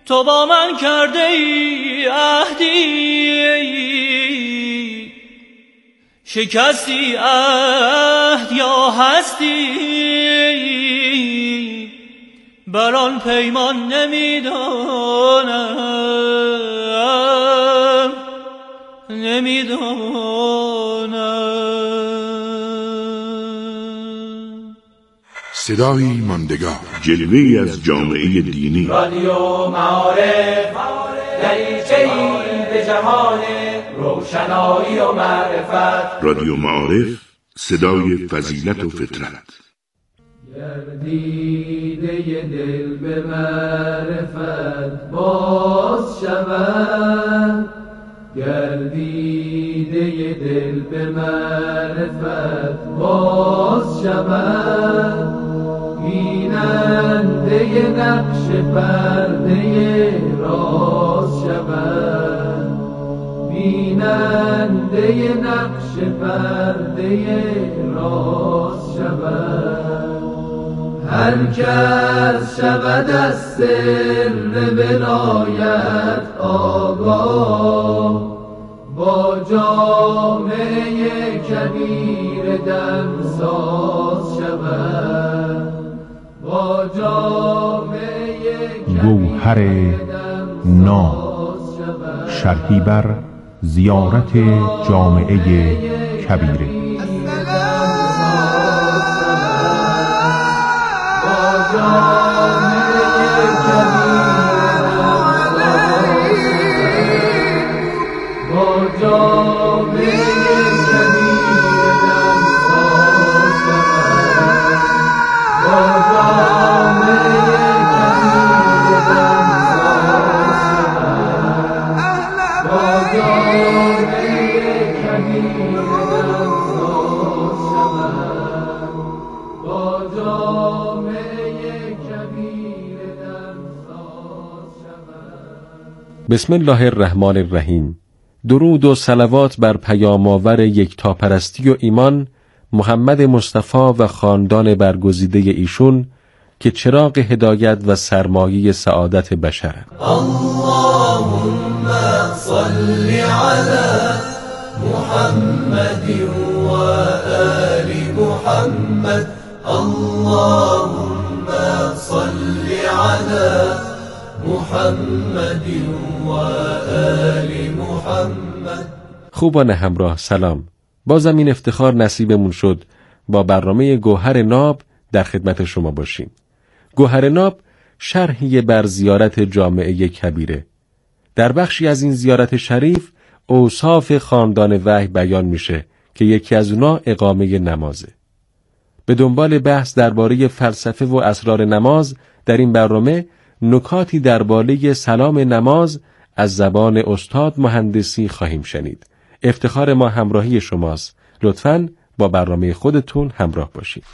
تو با من کرده ای عهدی، شکستی عهد یا هستی، بر آن پیمان نمیدانم. صدایی ماندگار، جلوه‌ای از جامعه دینی. رادیو معارف، دریچه‌ای به جهان روشنایی و معرفت. رادیو معارف، صدای فضیلت و فطرت. گردیده دل به معرفت باز شود، گردیده دل به معرفت باز شود، بیننده نقش پرده راز شود، بیننده نقش پرده راز شود. هر کس شود از سر ولایت آگاه، با جامعه کبیر دمساز شود، با جامعه گوهر ناب، شرحی بر زیارت جامعه کبیره. بسم الله الرحمن الرحیم. درود و صلوات بر پیام‌آور یکتاپرستی و ایمان، محمد مصطفی و خاندان برگزیده ایشون که چراغ هدایت و سرمایه سعادت بشرند. اللهم صل علی محمد و آل محمد. اللهم صل علی محمد و آل محمد. خوبان همراه سلام. بازم این افتخار نصیبمون شد با برنامه گوهر ناب در خدمت شما باشیم. گوهر ناب شرحی بر زیارت جامعه کبیره. در بخشی از این زیارت شریف اوصاف خاندان وحی بیان میشه که یکی از اونا اقامه نمازه. به دنبال بحث درباره فلسفه و اسرار نماز در این برنامه نکاتی درباره سلام نماز از زبان استاد مهندسی خواهیم شنید. افتخار ما همراهی شماست. لطفاً با برنامه خودتون همراه باشید.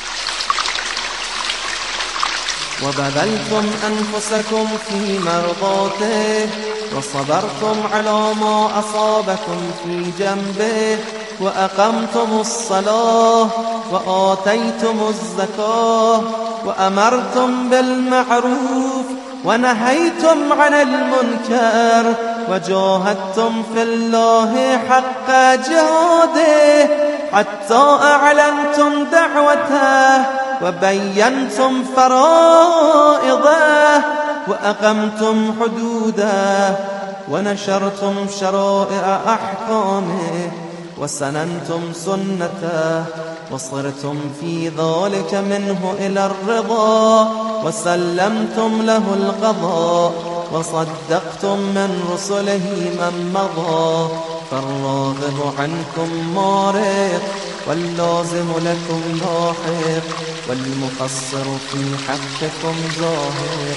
و بذلتم انفسکم فی مرضاته و صبرتم علی ما اصابکم فی جنبه و اقمتم الصلاة و آتیتم الزکاة و امرتم بالمعروف و نهیتم عن المنکر و جاهدتم فی الله حق جهاده حتی اعلنتم دعوته و بینتم فرائضه و اقمتم حدوده و نشرتم شرائع احکامه و سننتم سنته و صرتم فی ذلك منه الى الرضا و سلمتم له القضاء و صدقتم من رسله من مضى فالراغب عنكم مارق واللازم لكم لاحق والمقصر في حقكم ظاهر.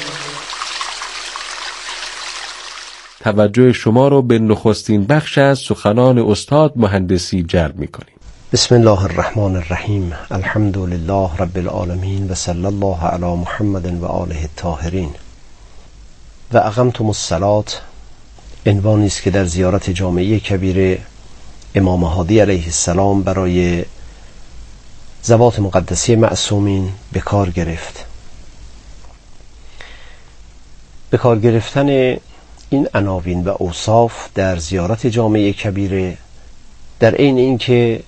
توجه شما رو به نخستین بخش از سخنان استاد مهندسی جلب می‌کنیم. بسم الله الرحمن الرحیم. الحمد لله رب العالمین و صلی الله علی محمد و آله الطاهرین. و اقمتم الصلاة عنوانی است که در زیارت جامعه کبیره امام هادی علیه السلام برای ذوات مقدسی معصومین به کار گرفت. به کار گرفتن این عناوین و اوصاف در زیارت جامع کبیره در عین اینکه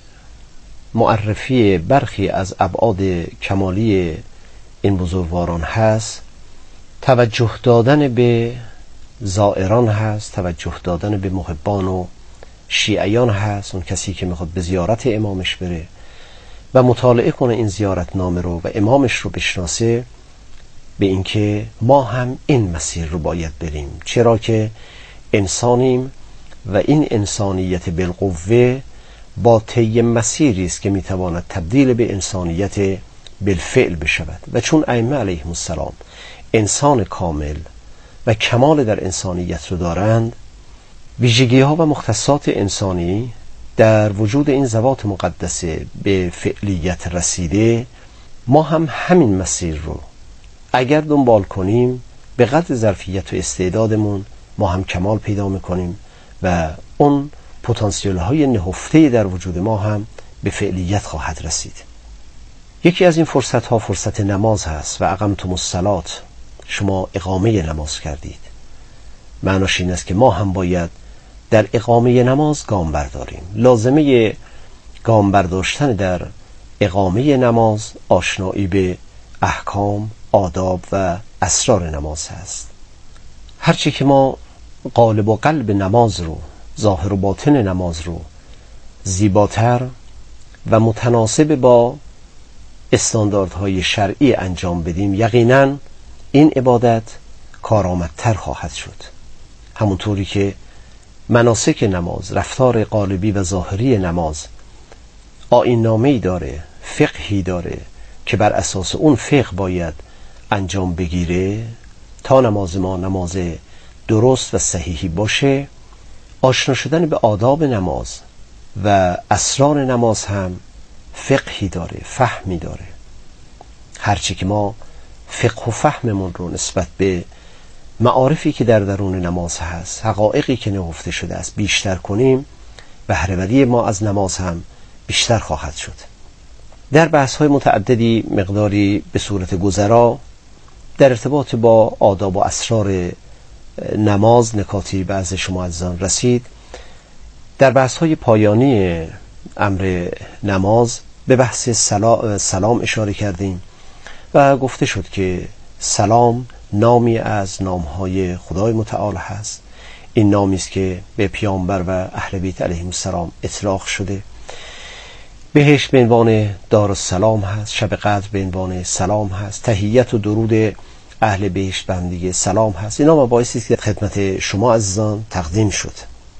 معرفی برخی از ابعاد کمالی این بزرگواران هست، توجه دادن به زائران هست، توجه دادن به محبان و شیعیان هست، اون کسی که میخواد به زیارت امامش بره و مطالعه کنه این زیارت نامه رو و امامش رو بشناسه، به اینکه ما هم این مسیر رو باید بریم، چرا که انسانیم و این انسانیت بالقوه با طی مسیری است که میتواند تبدیل به انسانیت بالفعل بشود و چون ائمه علیهم السلام انسان کامل و کمال در انسانیت رو دارند، ویژگی ها و مختصات انسانی در وجود این ذوات مقدسه به فعلیت رسیده، ما هم همین مسیر رو اگر دنبال کنیم به قدر ظرفیت و استعدادمون ما هم کمال پیدا میکنیم و اون پتانسیل های نهفته در وجود ما هم به فعلیت خواهد رسید. یکی از این فرصت ها فرصت نماز هست. و اقمتم الصلاة، شما اقامه نماز کردید. معناش این است که ما هم باید در اقامه نماز گام برداریم. لازمه گام برداشتن در اقامه نماز آشنایی به احکام، آداب و اسرار نماز هست. هرچی که ما قالب و قلب نماز رو، ظاهر و باطن نماز رو زیباتر و متناسب با استانداردهای شرعی انجام بدیم، یقینا این عبادت کارآمدتر خواهد شد. همونطوری که مناسک نماز، رفتار قالبی و ظاهری نماز آیین نامه‌ای داره، فقهی داره که بر اساس اون فقه باید انجام بگیره تا نماز ما نماز درست و صحیحی باشه. آشنا شدن به آداب نماز و اسرار نماز هم فقهی داره، فهمی داره. هرچی که ما فقه و فهممون رو نسبت به معارفی که در درون نماز هست، حقایقی که نهفته شده است بیشتر کنیم، بهره‌وری ما از نماز هم بیشتر خواهد شد. در بحث‌های متعددی مقداری به صورت گذرا در ارتباط با آداب و اسرار نماز نکاتی بعض شما عزیزان رسید. در بحث‌های پایانی امر نماز به بحث سلام اشاره کردیم و گفته شد که سلام نامی از نامهای خدای متعال هست. این نامی است که به پیامبر و اهل بیت علیهم السلام اطلاق شده. بهشت به عنوان دارالسلام هست، شب قدر به عنوان سلام هست، تحیت و درود اهل بهشت به هم دیگه سلام هست. اینا مباحثی است که خدمت شما عزیزان تقدیم شد.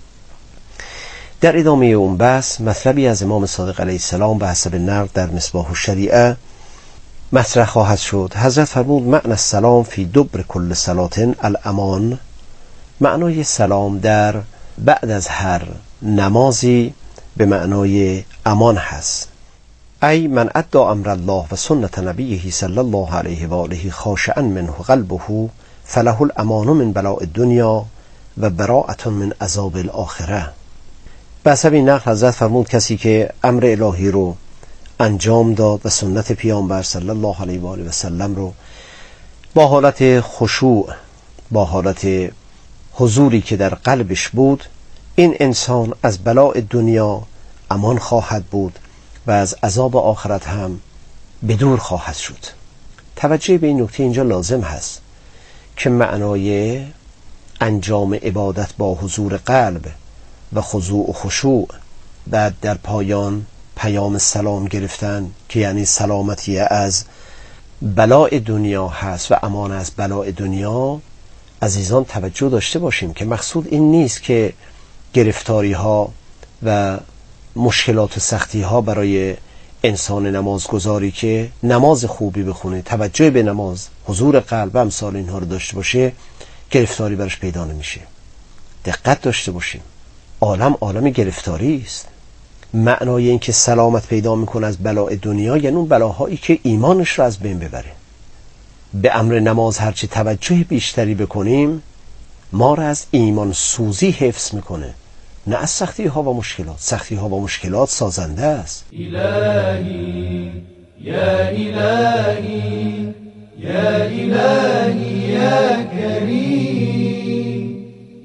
در ادامه اون بحث مطلبی از امام صادق علیه السلام به حسب نقل در مصباح الشریعه مطرح خواهد شد. حضرت فرمود معنی السلام فی دبر کل صلاة الامان، معنای سلام در بعد از هر نمازی به معنای امان هست. ای من ادى امر الله و سنت نبیه صلی الله علیه و آله خاشعا منه قلبه فله الامان من بلاء الدنیا و براءة من عذاب الاخره. به حسب این نقل حضرت فرمود کسی که امر الهی رو انجام داد و سنت پیامبر صلی الله علیه و آله و سلم رو با حالت خشوع، با حالت حضوری که در قلبش بود، این انسان از بلاء دنیا امان خواهد بود و از عذاب آخرت هم بدور خواهد شد. توجه به این نکته اینجا لازم هست که معنای انجام عبادت با حضور قلب و خضوع و خشوع و در پایان پیام سلام گرفتن که یعنی سلامتی از بلاء دنیا هست و امان از بلاء دنیا. عزیزان توجه داشته باشیم که مقصود این نیست که گرفتاری ها و مشکلات و سختی ها برای انسان نمازگزاری که نماز خوبی بخونه، توجه به نماز، حضور قلب و امثال اینها رو داشته باشه، گرفتاری برش پیدا نمیشه. دقت داشته باشیم، عالم گرفتاری است. معنای این که سلامت پیدا میکنه از بلاء دنیا یعنی اون بلاهایی که ایمانش رو از بین ببره. به امر نماز هرچی توجه بیشتری بکنیم ما را از ایمان سوزی حفظ میکنه، نه از سختی ها و مشکلات. سختی ها و مشکلات سازنده است. الهی یا الهی يا إلهي يا كريم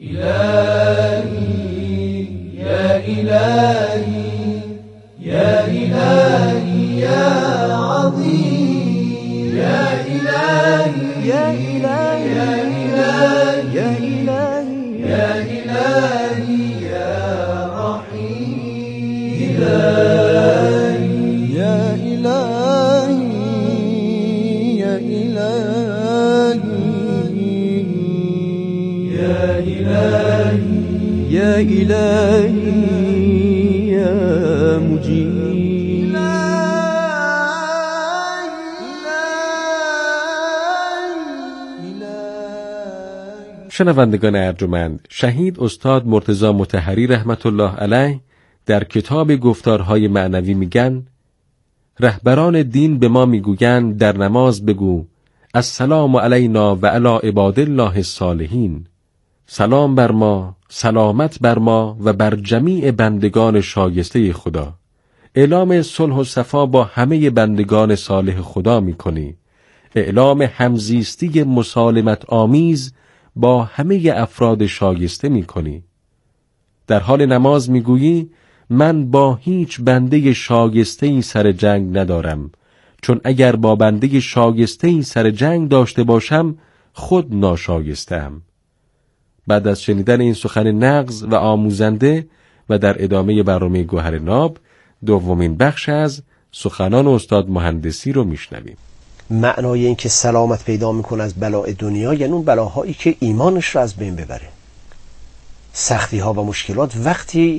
إلهي يا إلهي يا إلهي يا عظيم يا إلهي يا إلهي يا إلهي يا إلهي يا إلهي يا رحيم إلهي يا إلهي يا إلهي يا إلهي يا إلهي يا مجيب شنوندگان ارجمند، شهید استاد مرتضی مطهری رحمت الله علیه در کتاب گفتارهای معنوی میگن رهبران دین به ما میگویند در نماز بگو السلام علینا و علی عباد الله الصالحین، سلام بر ما، سلامت بر ما و بر جمیع بندگان شایسته خدا. اعلام صلح و صفا با همه بندگان صالح خدا میکنی، اعلام همزیستی مسالمت آمیز با همه افراد شایسته میکنی. در حال نماز میگویی من با هیچ بنده شایسته‌ای سر جنگ ندارم، چون اگر با بنده شایسته‌ای سر جنگ داشته باشم خود ناشایسته‌ام. بعد از شنیدن این سخن نغز و آموزنده و در ادامه برنامه گوهر ناب دومین بخش از سخنان استاد مهندسی رو میشنویم. معنای این که سلامت پیدا میکنه از بلاء دنیا یعنی اون بلاهایی که ایمانش رو از بین ببره. سختی ها و مشکلات وقتی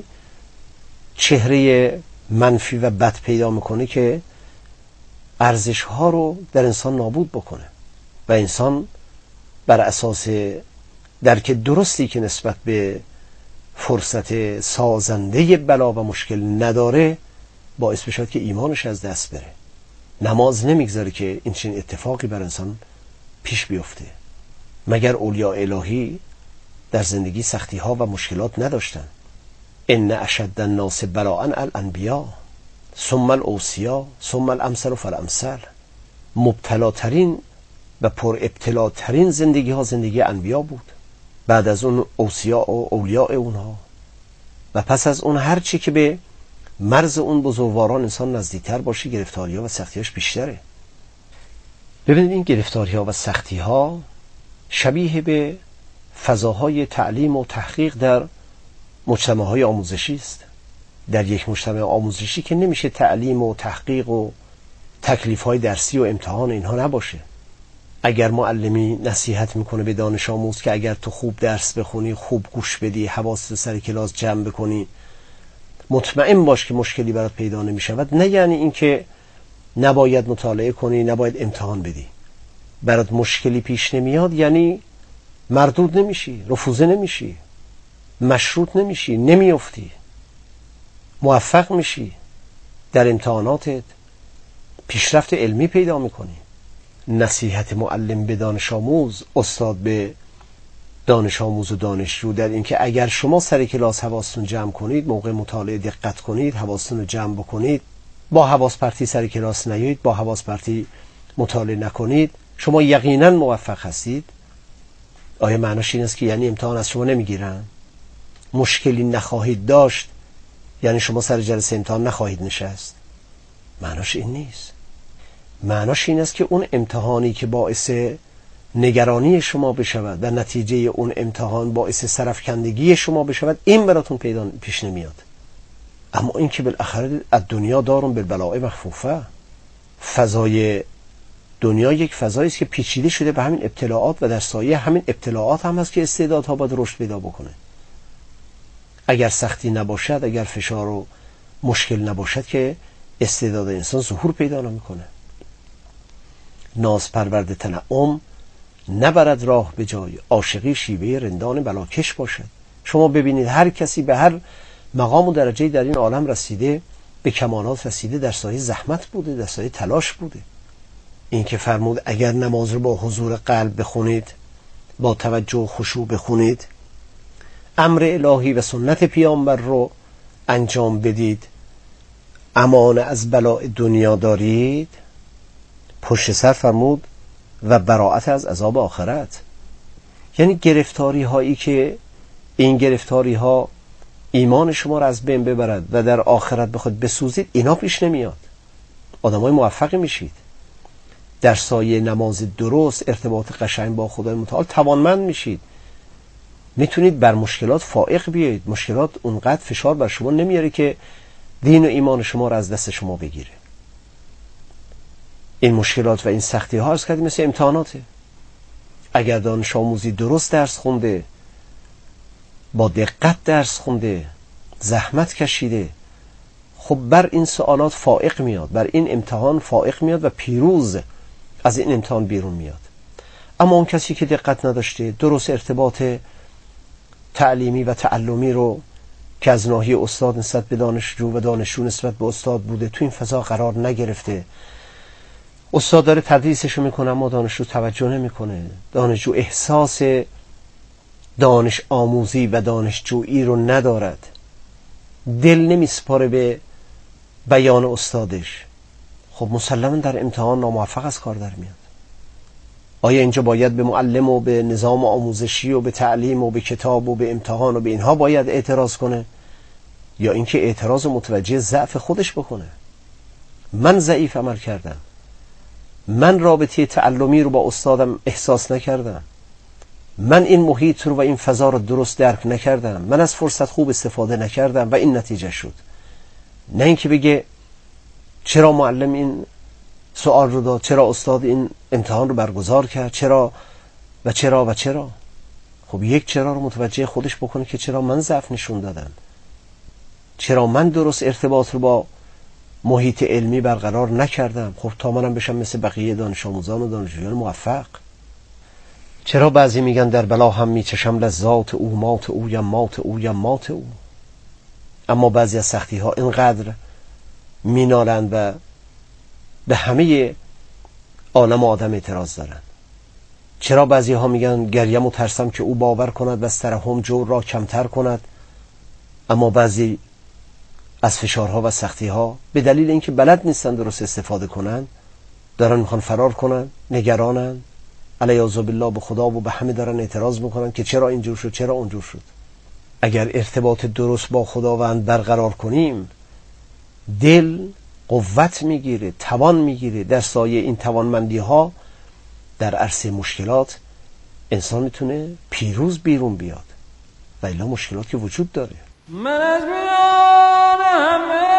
چهره منفی و بد پیدا میکنه که ارزش ها رو در انسان نابود بکنه و انسان بر اساس درک درستی که نسبت به فرصت سازنده بلا و مشکل نداره باعث بشد که ایمانش از دست بره. نماز نمیگذاره که این چنین اتفاقی بر انسان پیش بیفته. مگر اولیاء الهی در زندگی سختی ها و مشکلات نداشتن؟ ان اشد الناس بلاء الانبیاء ثم الاوصیاء ثم الامثل فالامثل. مبتلاترین و پر ابتلاترین زندگی ها زندگی انبیا بود، بعد از اون اوصیاء و اولیاء اونها، و پس از اون هر چی که به مرز اون بزرگواران انسان نزدیکتر باشه گرفتاری ها و سختی هاش بیشتره. ببینید این گرفتاری ها و سختی ها شبیه به فضاهای تعلیم و تحقیق در مجتمع های آموزشی است. در یک مجتمع آموزشی که نمیشه تعلیم و تحقیق و تکلیف های درسی و امتحان اینها نباشه. اگر معلمی نصیحت میکنه به دانش آموز که اگر تو خوب درس بخونی، خوب گوش بدی، حواست سر کلاس جمع بکنی، مطمئن باش که مشکلی برات پیدا نمیشود، نه یعنی این که نباید مطالعه کنی، نباید امتحان بدی. برات مشکلی پیش نمیاد یعنی مردود نمیشی، رفوزه نمیشی، مشروط نمیشی، نمیافتی، موفق میشی، در امتحاناتت پیشرفت علمی پیدا میکنی. نصیحت معلم به دانش آموز، استاد به دانش آموز و دانشجو در این که اگر شما سر کلاس حواستون جمع کنید، موقع مطالعه دقت کنید، حواستون رو جمع بکنید، با حواس پرتی سر کلاس نیایید، با حواس پرتی مطالعه نکنید، شما یقینا موفق هستید. آیا معناش این است که یعنی امتحان از شما نمیگیرن؟ مشکلی نخواهید داشت یعنی شما سر جلسه امتحان نخواهید نشست؟ معناش این نیست. معناش این است که اون امتحانی که باعث نگرانی شما بشود و نتیجه اون امتحان باعث سرفکندگی شما بشود، این براتون پیش نمیاد. اما این که بالاخره الدنیا دارون بالبلاء مخفوفه، فضای دنیا یک فضایی است که پیچیده شده به همین ابتلاعات و در سایه همین ابتلاعات هم هست که استعدادها باید رشد پیدا بکنه. اگر سختی نباشد، اگر فشار و مشکل نباشد که استعداد انسان ظهور پیدا نمیکنه. ناز پرورد تنعم نبرد راه به جای، عاشقی شیوه رندان بلاکش باشد. شما ببینید هر کسی به هر مقام و درجه در این عالم رسیده، به کمالات رسیده، در سایه زحمت بوده، در سایه تلاش بوده. این که فرمود اگر نماز رو با حضور قلب بخونید، با توجه و خشوع بخونید، امر الهی و سنت پیامبر رو انجام بدید، امان از بلاء دنیا دارید، پشت سر فرمود و براءت از عذاب آخرت. یعنی گرفتاری هایی که این گرفتاری ها ایمان شما را از بین ببرد و در آخرت بخواد بسوزید، اینا پیش نمیاد. آدمای موفقی میشید، در سایه نماز درست، ارتباط قشنگ با خدای متعال توانمند میشید، میتونید بر مشکلات فائق بیایید. مشکلات اونقدر فشار بر شما نمیاره که دین و ایمان شما را از دست شما بگیره. این مشکلات و این سختی ها از کردیم مثل امتحاناته. اگر دانش آموزی درست درس خونده، با دقت درس خونده، زحمت کشیده، خب بر این سوالات فائق میاد، بر این امتحان فائق میاد و پیروز از این امتحان بیرون میاد. اما اون کسی که دقت نداشته، درست ارتباط تعلیمی و تعلمی رو که از ناحیه استاد نسبت به دانشجو و دانشجو نسبت به استاد بوده، تو این فضا قرار نگرفته، استاد داره تدریسشو میکنه اما دانشجو توجه نمیکنه، دانشجو احساس دانش آموزی و دانشجویی رو ندارد، دل نمیسپاره به بیان استادش، خب مسلماً در امتحان ناموفق از کار در میاد. آیا اینجا باید به معلم و به نظام آموزشی و به تعلیم و به کتاب و به امتحان و به اینها باید اعتراض کنه، یا اینکه اعتراض متوجه ضعف خودش بکنه؟ من ضعیف عمل کردم، من رابطه تعلمی رو با استادم احساس نکردم، من این محیط رو و این فضا رو درست درک نکردم، من از فرصت خوب استفاده نکردم و این نتیجه شد. نه اینکه بگه چرا معلم این سوال رو داد، چرا استاد این امتحان رو برگزار کرد، چرا و چرا و چرا. خب یک چرا رو متوجه خودش بکنه که چرا من ضعف نشون دادم، چرا من درست ارتباط رو با محیط علمی برقرار نکردم، خب تا منم بشم مثل بقیه دانش آموزان و دانشجویان موفق. چرا بعضی میگن در بلا هم میچشم لذات او، مات او یا مات او یا مات او، اما بعضی از سختی ها اینقدر مینالند و به همه عالم آدم اعتراض دارن. چرا بعضی ها میگن گریم و ترسم که او باور کند و از ترحم جور را کمتر کند، اما بعضی از فشارها و سختی ها به دلیل اینکه بلد نیستن درست استفاده کنن دارن میخوان فرار کنن، نگرانن، علیاذ بالله به خدا و به همه دارن اعتراض میکنن که چرا اینجور شد، چرا اونجور شد. اگر ارتباط درست با خداوند برقرار کنیم، دل قوت میگیره، توان میگیره، در سایه این توانمندی ها در عرصه مشکلات انسان میتونه پیروز بیرون بیاد و الا مشکلات که وجود داره. من از میان همه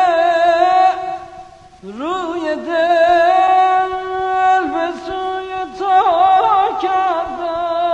روی دل به سوی تو کردم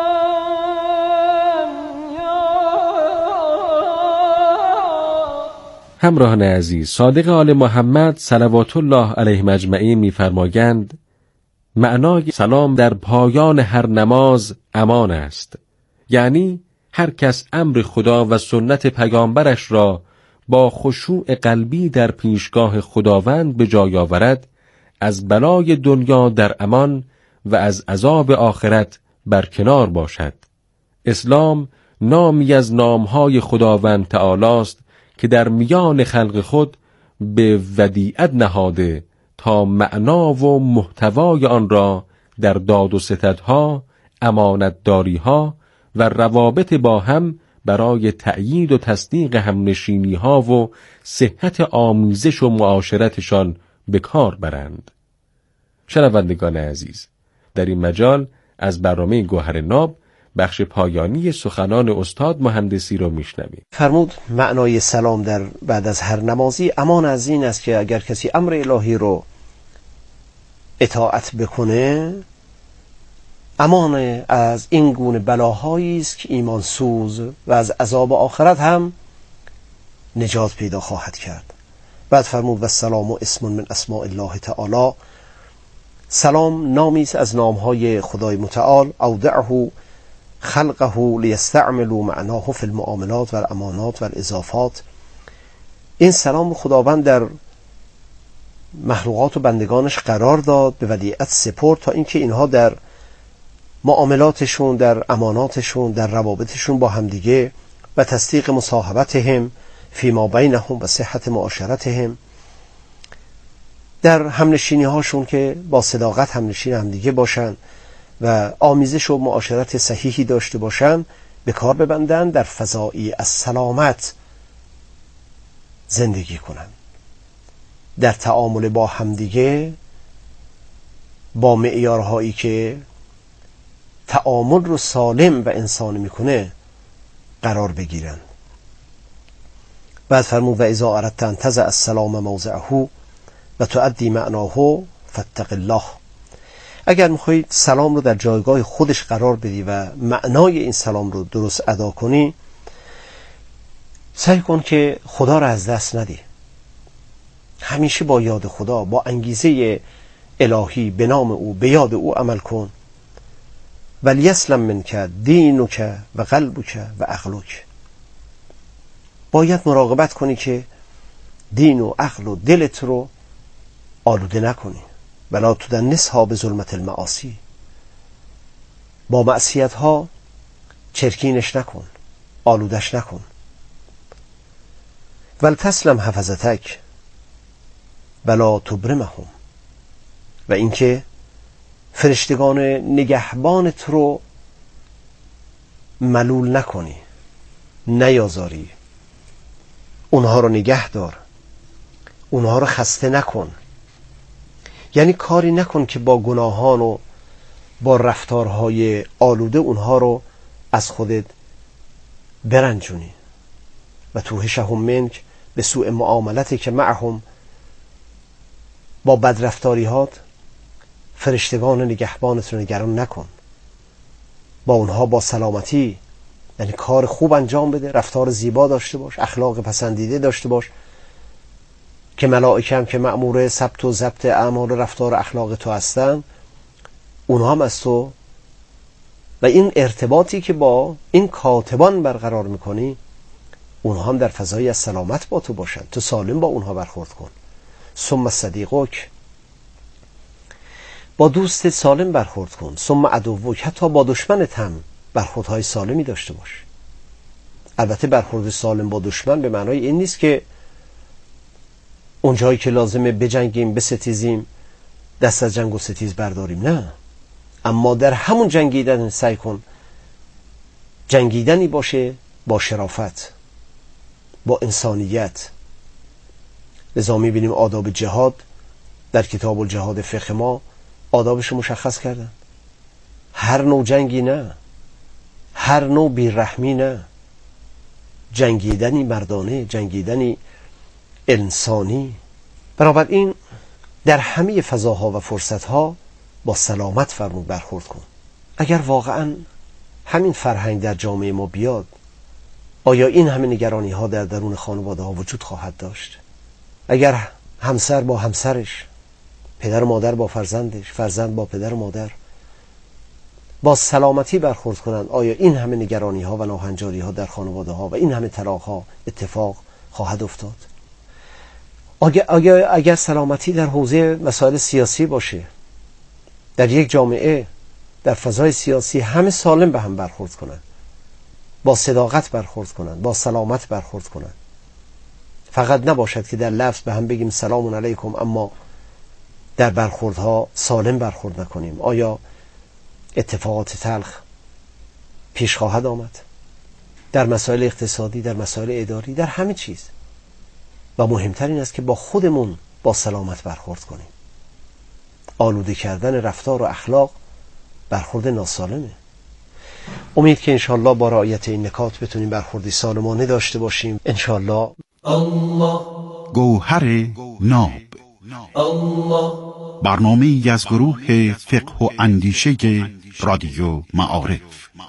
همراهان عزیز، صادق آل محمد صلوات الله علیهم اجمعین می‌فرمایند معنای سلام در پایان هر نماز امان است، یعنی هر کس امر خدا و سنت پیامبرش را با خشوع قلبی در پیشگاه خداوند به جای آورد، از بلای دنیا در امان و از عذاب آخرت برکنار باشد. اسلام نامی از نامهای خداوند تعالی است که در میان خلق خود به ودیعت نهاده تا معنا و محتوای آن را در داد و ستدها، امانتداریها و روابط با هم برای تأیید و تصدیق همنشینی‌ها و صحت آمیزش و معاشرتشان به کار برند. شنوندگان عزیز، در این مجال از برنامه گوهر ناب بخش پایانی سخنان استاد مهندسی را میشنویم. فرمود معنای سلام در بعد از هر نمازی امان از این است که اگر کسی امر الهی رو اطاعت بکنه، امان از این گونه بلاهایی است که ایمان سوز و از عذاب آخرت هم نجات پیدا خواهد کرد. بعد فرمود و السلام اسم من اسماء الله تعالی، سلام نامی است از نامهای خدای متعال، اودعه خلقه لیستعملوا معناه فی المعاملات و الامانات و الاضافات. این سلام خداوند در مخلوقات و بندگانش قرار داد، به ودیعت سپرد تا اینکه اینها در معاملاتشون، در اماناتشون، در روابطشون با همدیگه و تصدیق مصاحبتهم فیما بینهم و صحت معاشرتهم، در همنشینی هاشون که با صداقت همنشین همدیگه باشن و آمیزش و معاشرت صحیحی داشته باشن، به کار ببندن، در فضایی از سلامت زندگی کنن، در تعامل با همدیگه با معیارهایی که تعامل رو سالم و انسانی میکنه قرار بگیرن. بعد فرمود و اذا اردت ان تضع السلام موضعه و تؤدی معناه فاتق الله. اگر میخوای سلام رو در جایگاه خودش قرار بدی و معنای این سلام رو درست ادا کنی، سعی کن که خدا رو از دست ندی. همیشه با یاد خدا، با انگیزه الهی به نام او، به یاد او عمل کن. ولیسلم منک دینک و قلبک و عقلک. باید مراقبت کنی که دین و عقل و دلت رو آلوده نکنی. ولا تدنسها به ظلمت المعاصی. با معصیت ها چرکینش نکن، آلودش نکن. ولتسلم حفظتک ولا تبرمهم. و اینکه فرشتگان نگهبانت رو ملول نکنی، نیازاری، اونها رو نگه دار، اونها رو خسته نکن. یعنی کاری نکن که با گناهان و با رفتارهای آلوده اونها رو از خودت برنجونی. و توهشهم منک به سوء معاملتی که معهم. با بدرفتاریات فرشتگان نگهبانت رو نگران نکن. با اونها با سلامتی، یعنی کار خوب انجام بده، رفتار زیبا داشته باش، اخلاق پسندیده داشته باش، که ملائکه هم که مأمور ثبت و ضبط اعمال و رفتار اخلاق تو هستن، اونها هم از تو و این ارتباطی که با این کاتبان برقرار میکنی، اونها هم در فضایی از سلامت با تو باشن. تو سالم با اونها برخورد کن. ثم صدیقک، با دوست سالم برخورد کن. ثم عدوک، حتی با دشمنت هم برخوردهای سالمی داشته باش. البته برخورد سالم با دشمن به معنای این نیست که اونجایی که لازمه بجنگیم، بستیزیم، دست از جنگ و ستیز برداریم، نه. اما در همون جنگیدن سعی کن جنگیدنی باشه با شرافت، با انسانیت. لذا می‌بینیم آداب جهاد در کتاب الجهاد فقه ما آدابش مشخص کردن. هر نوع جنگی نه، هر نوع بیرحمی نه، جنگیدنی مردانه، جنگیدنی انسانی. بنابراین در همه فضاها و فرصتها با سلامت فرمود برخورد کن. اگر واقعا همین فرهنگ در جامعه ما بیاد، آیا این همه نگرانی ها در درون خانواده ها وجود خواهد داشت؟ اگر همسر با همسرش، پدر و مادر با فرزندش، فرزند با پدر و مادر با سلامتی برخورد کنند، آیا این همه نگرانی ها و ناهنجاری ها در خانواده ها و این همه طلاق ها اتفاق خواهد افتاد؟ اگر سلامتی در حوزه مسائل سیاسی باشه، در یک جامعه، در فضای سیاسی همه سالم به هم برخورد کنند، با صداقت برخورد کنند، با سلامت برخورد کنند، فقط نباشد که در لفظ به هم بگیم سلام علیکم اما در برخوردها سالم برخورد نکنیم. آیا اتفاقات تلخ پیش خواهد آمد در مسائل اقتصادی، در مسائل اداری، در همه چیز؟ و مهمتر این است که با خودمون با سلامت برخورد کنیم. آلوده کردن رفتار و اخلاق برخورد ناسالمه. امید که انشالله با رعایت این نکات بتونیم برخوردی سالمانه داشته باشیم. انشالله. گوهر ناب، برنامه‌ای از گروه فقه و اندیشه رادیو معارف.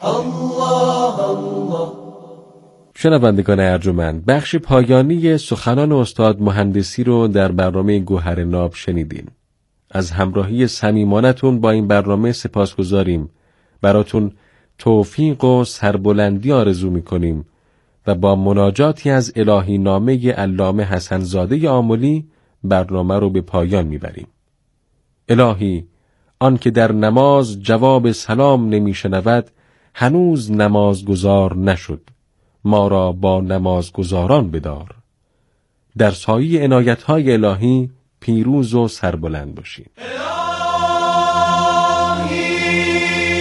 شنوندگان ارجمند، بخش پایانی سخنان استاد مهندسی رو در برنامه گوهر ناب شنیدین. از همراهی صمیمانتون با این برنامه سپاسگزاریم. براتون توفیق و سربلندی آرزو می‌کنیم و با مناجاتی از الهی نامه علامه حسن‌زاده آملی برنامه رو به پایان میبریم. الهی، آن که در نماز جواب سلام نمیشنود هنوز نمازگزار نشد. ما را با نمازگزاران بدار. در سایه عنایت‌های الهی پیروز و سربلند باشیم. الهی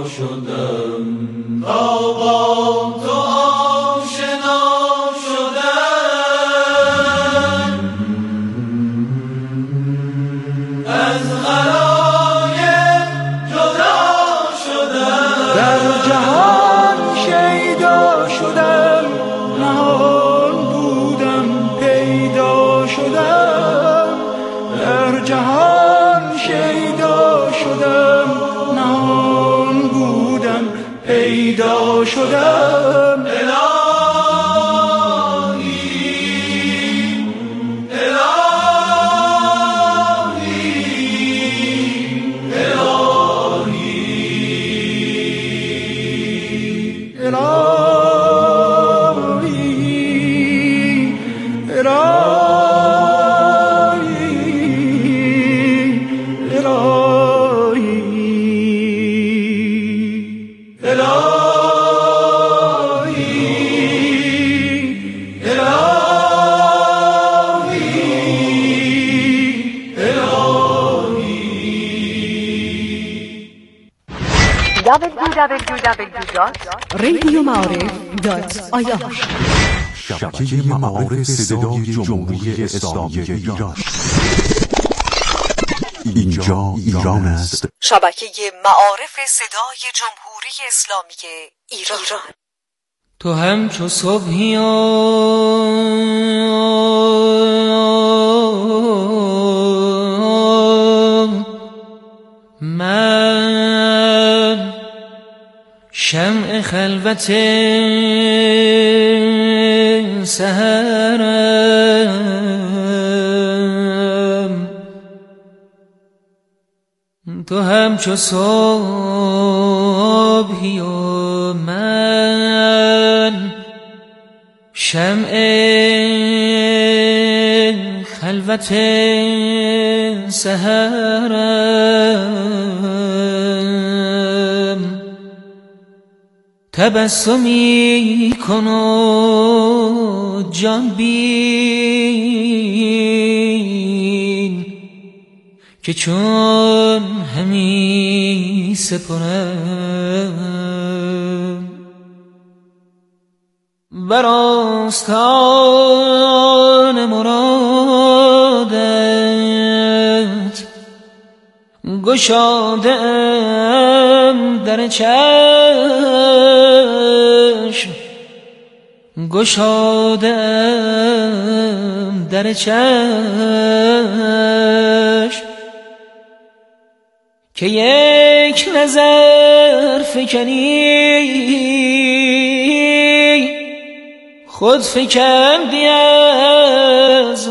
شدم تا با تو آشنا شدم از غرایم جدا شدم در جهان شیدا شدم نهان بودم پیدا شدم در جهان شیدا شدم نهان بودم پیدا شدم www.radiomعارف.ir شبکه معارف صدای جمهوری اسلامی ایران. اینجا ایران است. شبکه معارف صدای جمهوری اسلامی ایران. تو همچو صبحی من شمع خلوت سحرم، تو همچو صبحی و من شمع خلوت سحرم، تبسمی کن و جان بین که چون همی سپرم بر آستان مرادت گشادم در چشم، گشادم در چشم که یک نظر فکنی خود فکندی از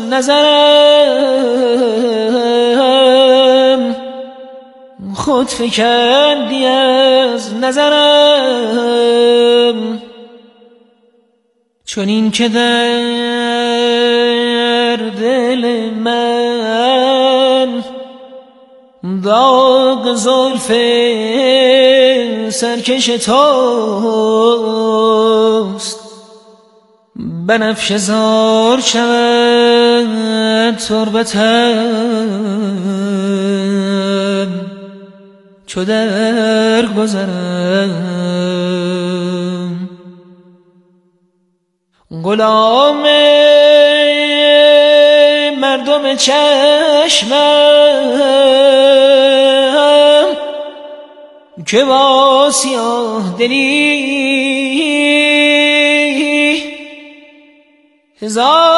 نظرم، خود فکندی از نظرم، چون این که در دل من داغ زلف سرکش توست، بنفشه زار شود تربتم چو در گذرم، غلام مردم چشمم که با سیاه دلی هزار